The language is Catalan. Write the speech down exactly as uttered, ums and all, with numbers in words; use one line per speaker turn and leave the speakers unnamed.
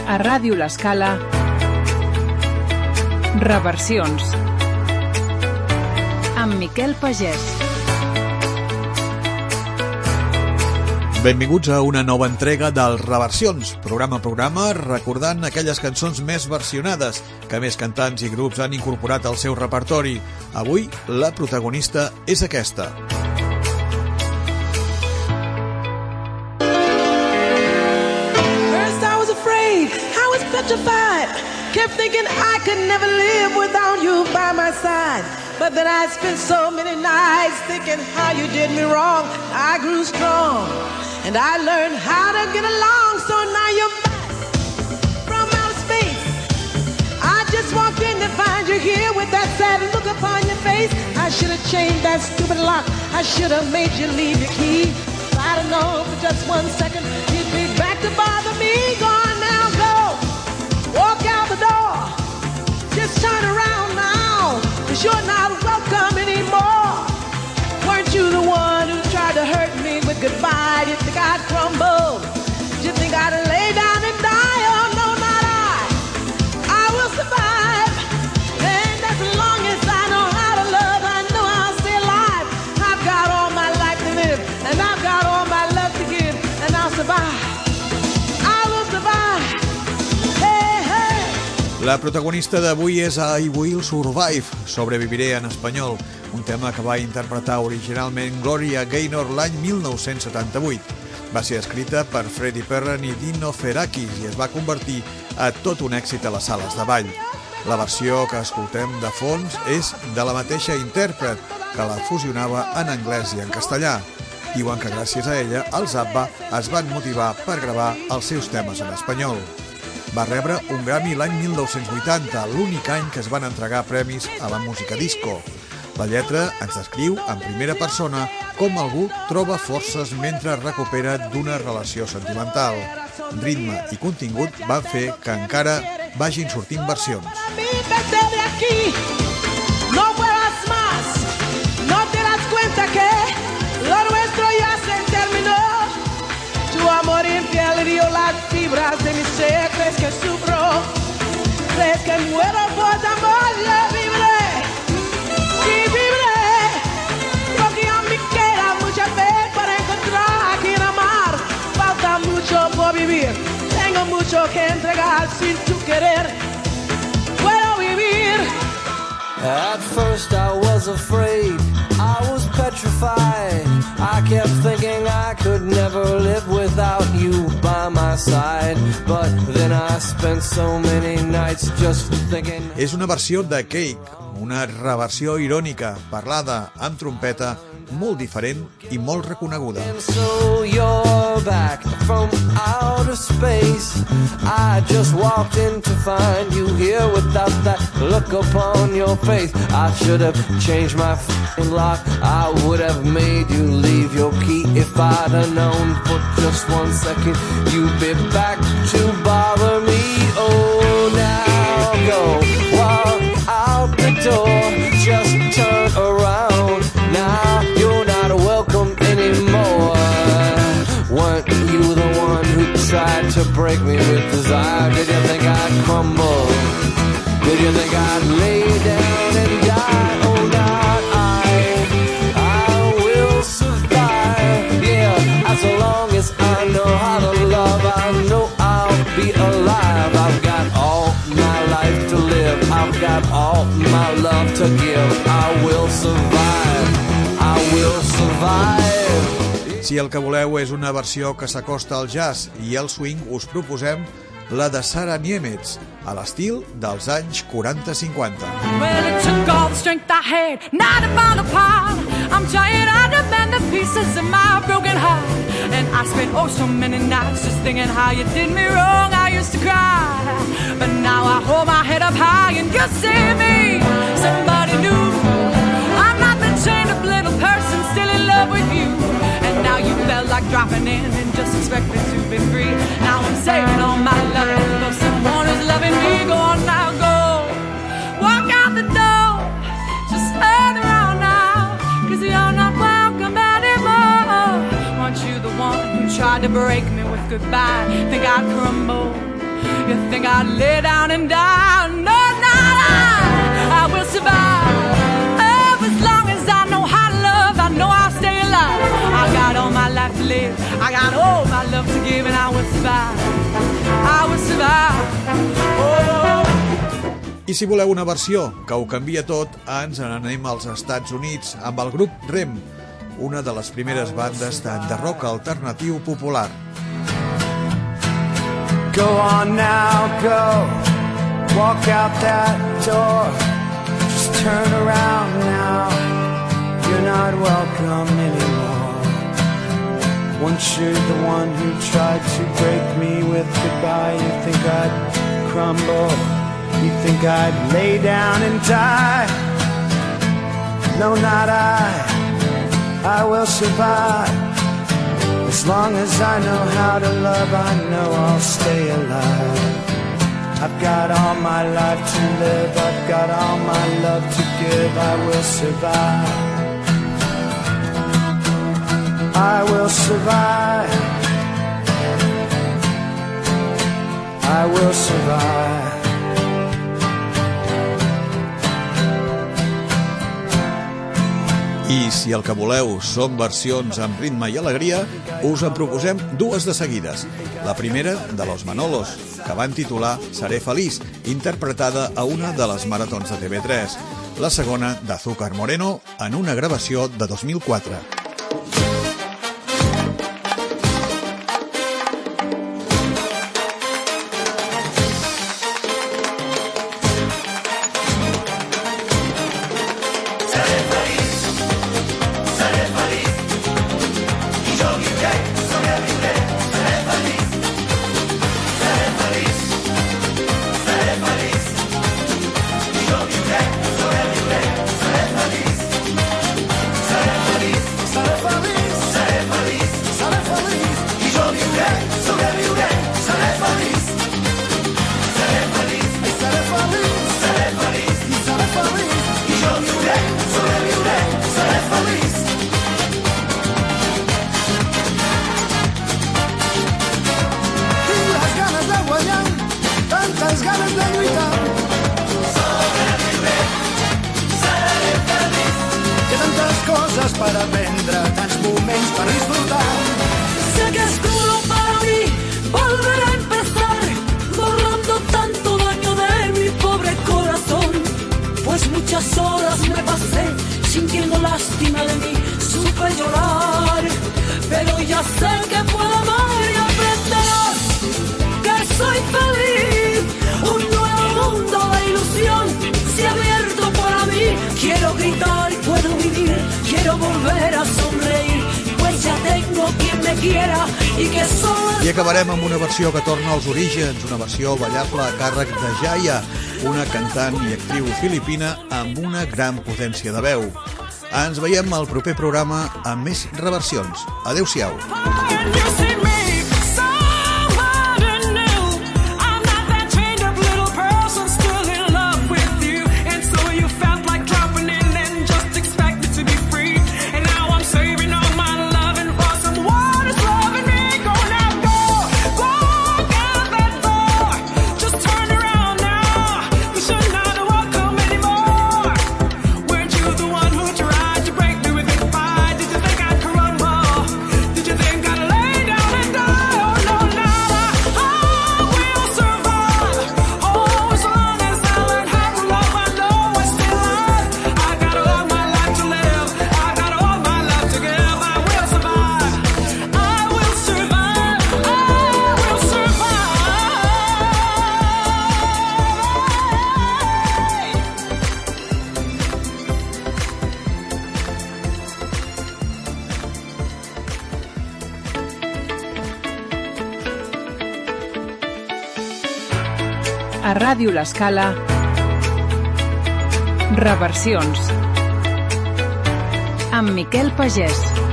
A Ràdio L'Escala, Reversions, amb Miquel Pagès.
Benvinguts a una nova entrega dels Reversions, programa a programa recordant aquelles cançons més versionades que més cantants i grups han incorporat al seu repertori. Avui, la protagonista és aquesta.
First I was afraid, I was petrified, kept thinking I could never live without you by my side. But then I spent so many nights thinking how you did me wrong. I grew strong and I learned how to get along. So now you're back from outer space. I just walked in to find you here with that sad look upon your face. I should have changed that stupid lock. I should have made you leave your key. If I'd have known for just one second you'd be back to bother me. Go on now, go. Walk out the door. Just turn around now, 'cause you're not welcome anymore. Weren't you the one who tried to hurt me with goodbye? Did you think I'd crumble? Did you think I'd lay down and die? Oh no, not I. I will survive. And as long as I know how to love, I know I'll stay alive. I've got all my life to live, and I've got all my love to give, and I'll survive. I will survive. Hey, hey.
La protagonista d'avui és I Will Survive, Sobreviviré en espanyol, un tema que va interpretar originalment Gloria Gaynor l'any mil nou-cents setanta-vuit. Va ser escrita per Freddie Perren i Dino Ferakis i es va convertir a tot un èxit a les sales de ball. La versió que escoltem de fons és de la mateixa intèrpret, que la fusionava en anglès i en castellà. Diuen que gràcies a ella, els ABBA es van motivar per gravar els seus temes en espanyol. Va rebre un Grammy l'any mil nou-cents vuitanta, l'únic any que es van entregar premis a la música disco. La lletra ens descriu en primera persona com algú troba forces mentre recupera d'una relació sentimental. Ritme i contingut van fer que encara vagin sortint versions.
No vuelvas más, no te das cuenta que lo nuestro ya se terminó. Tu amor infiel hirió las fibras de mi ser, crees que sufro, crees que muero por tu amor, yo viviré, sí viviré, porque a mí queda mucha fe para encontrar a quien amar. Falta mucho por vivir, tengo mucho que entregar sin tu querer, puedo vivir.
At first I was afraid, I was petrified. I kept thinking I could never live without you by my side. But then I spent so many nights just thinking.
És una versió de Cake, una reversió irònica, parlada amb trompeta, molt diferent i molt reconeguda.
And so you're back from outer space. I just walked in to find you here without that look upon your face. I should have changed my f***ing lock. I would have made you leave your key. If I'd have known for just one second you'd be back to bother me. Oh, now go walk out the door. Just turn around. Now you're not welcome anymore. Weren't you the one who tried to break me with desire? Did you think I'd crumble? Did you think I'd lay down and die? Oh, not I. I will survive. Yeah, as long as I know how to love, I know I'll be alive. I've got all my life to live. I've got all my love to give. I will survive. I will survive.
Si el que voleu és una versió que s'acosta al jazz i al swing, us proposem la de Sara Niemietz, a l'estil dels anys quaranta cinquanta.
Well, it took all the strength I had not to fall apart. I'm trying to mend the pieces of my broken heart. And I spent oh so many nights just thinking how you did me wrong. I used to cry, but now I hold my head up high and you save me. Somebody new. I'm not the chained up little person still in love with you. And now you felt like dropping in and just expected to be free. Now I'm saving all my love for someone who's loving me. Go on now, go. Walk out the door. Just turn around now, 'cause you're not welcome anymore. Weren't you the one who tried to break me with goodbye? Think I'd crumble? You think I'd lay down and die? No, not I. I will survive. Oh, as long as I know how to love, I know I'll stay alive. I got all my life to live, I got all my love to give, and I will survive. I will survive. Oh.
I si voleu una versió que ho canvia tot, ens n'anem als Estats Units amb el grup Rem, una de les primeres bandes de rock alternatiu popular.
Go on now, go. Walk out that door. Just turn around now. You're not welcome anymore. Once you're the one who tried to break me with goodbye, you think I'd crumble. You think I'd lay down and die. No, not I. I will survive. As long as I know how to love, I know I'll stay alive. I've got all my life to live, I've got all my love to give. I will survive. I will survive. I will survive.
I si el que voleu són versions amb ritme i alegria, us en proposem dues de seguides. La primera, de Los Manolos, que van titular Seré feliç, interpretada a una de les maratons de T V tres. La segona, d'Azúcar Moreno, en una gravació de dos mil quatre.
Para aprendre, tants moments para disfrutar.
Sé que es crudo para mí volver a empezar, borrando tanto daño de mi pobre corazón. Pues muchas horas me pasé sintiendo lástima de mí, supe llorar, pero ya sé que puedo amar y aprenderás que soy feliz. Un nuevo mundo de ilusión se ha abierto para mí. Quiero gritar y puedo vivir. Quiero volver a sonreír, pues ya tengo quien me quiera y que solo...
I acabarem amb una versió que torna als orígens, una versió ballable a càrrec de Jaya, una cantant i actriu filipina amb una gran potència de veu. Ens veiem al proper programa amb més reversions. Adéu-siau.
A Ràdio L'Escala, Reversions, amb Miquel Pagès.